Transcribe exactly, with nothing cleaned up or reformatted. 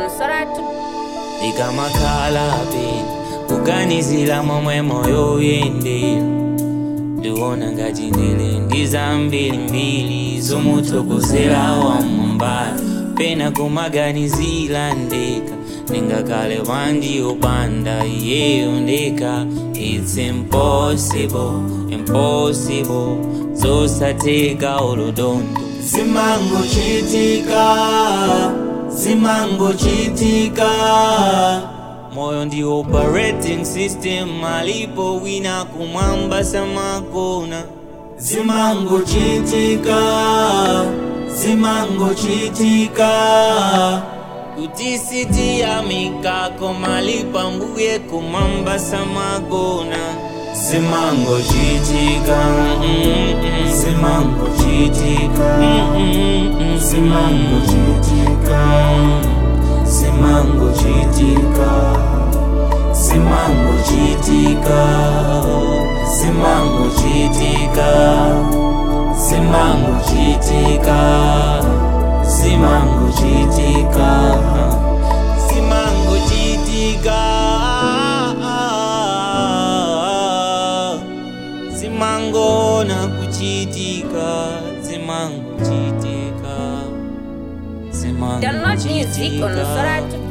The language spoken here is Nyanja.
Soratu Ikamakhala pena kuganizila momwe moyo uyendera ndiwona ngati ndili ndi zambiri mbiri zomuthokozera wamwambala pena kumaganizila ndeka ndingakhale wandi opanda iyeyo ndeka. It's impossible, impossible zosatheka olodondo zimangochitika zimangochitika moyo ndi operating system malipo wina kumwamba samakona. zimangochitika zimangochitika kuti sitiyamikako malipa mbuye kumwamba samakona. zimangochitika zimangochitika zimangochitika zimangochitika zimangochitika zimangochitika zimangochitika zimangochitika zimangochitika zimangona kuchitika zimangochitika Download music on zimangochitika Soratu.